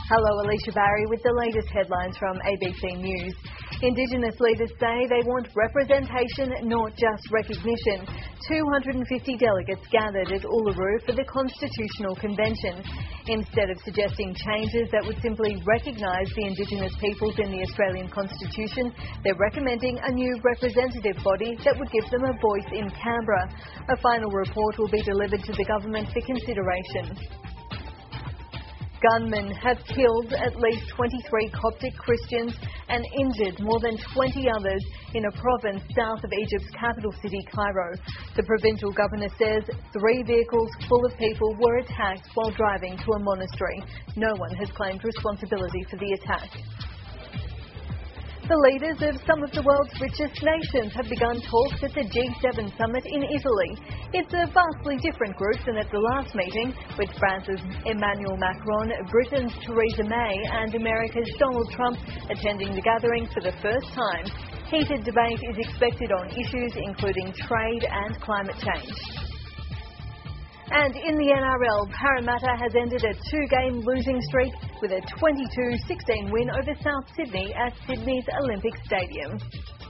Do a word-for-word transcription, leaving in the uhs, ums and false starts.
Hello, Alicia Barry with the latest headlines from A B C News. Indigenous leaders say they want representation, not just recognition. two hundred fifty delegates gathered at Uluru for the Constitutional Convention. Instead of suggesting changes that would simply recognise the Indigenous peoples in the Australian Constitution, they're recommending a new representative body that would give them a voice in Canberra. A final report will be delivered to the government for consideration. Gunmen have killed at least twenty-three Coptic Christians and injured more than twenty others in a province south of Egypt's capital city, Cairo. The provincial governor says three vehicles full of people were attacked while driving to a monastery. No one has claimed responsibility for the attack. The leaders of some of the world's richest nations have begun talks at the G seven summit in Italy. It's a vastly different group than at the last meeting, with France's Emmanuel Macron, Britain's Theresa May and America's Donald Trump attending the gathering for the first time. Heated debate is expected on issues including trade and climate change. And in the N R L, Parramatta has ended a two-game losing streak with a twenty-two sixteen win over South Sydney at Sydney's Olympic Stadium.